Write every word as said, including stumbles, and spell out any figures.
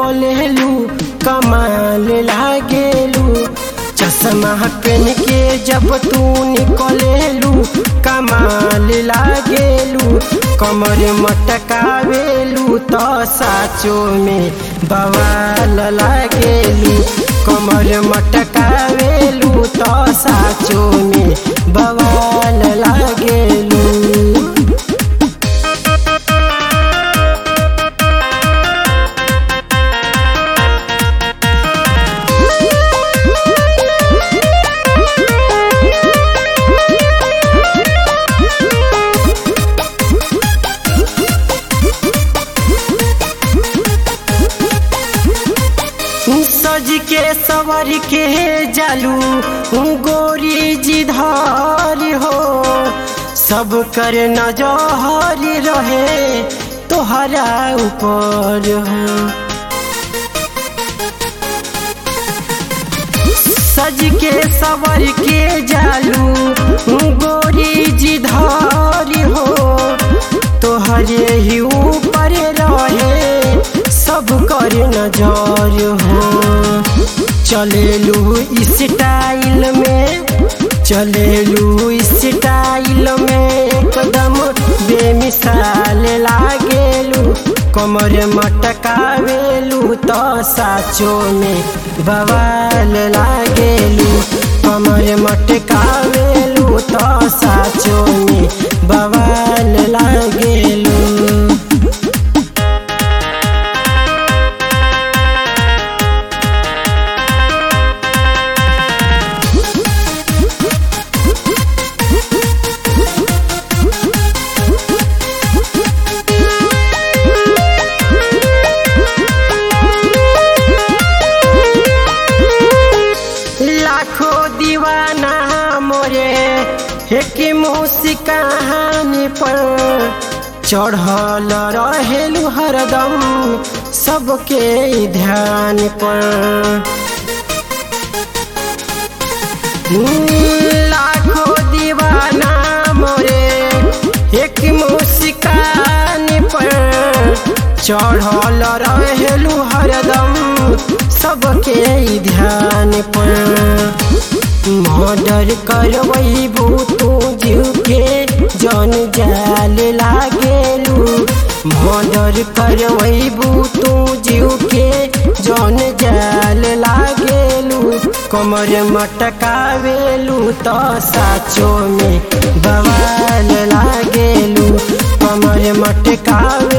निकलेलू कमाल लागेलू। चश्मा पहन के जब तू निकलेलू कमाल लागेलू। कमर मटकावेलू तो साचो में बवाल लागेलू। कमर मटकावेलू तो साचो में बवाल लागेलू। सज के सवर के जालू गोरी जी धार हो। सब कर नजर रहे तोहरा ऊपर हो। सज के सवर के जालू गोरी जी धार हो। तोहरे ही ऊपर रहे सब कर नजर हो। चलेलू स्टाइल में चलेलू स्टाइल में एकदम बेमिसाल लागेलू। कमर मटकावेलू तो साचो में बवाल लागेलू। कमर मटकावेलू तो साचो में बवाल लागेलू। दीवाना मोरे एक मुस्कान पर चढ़ल रहेलू हरदम सबके ध्यान पर। लाखों दीवाना मोरे एक मुस्कान पर चढ़ल रहेलू हरदम सबके ध्यान पर। मर्डर करवैबू तू जीव के जन जाल लागेलू। मर्डर करवैबू तू जीव के जन जाल लागेलू। कमर मटकावेलू तो साचो में बवाल लागेलू। कमर मटकावे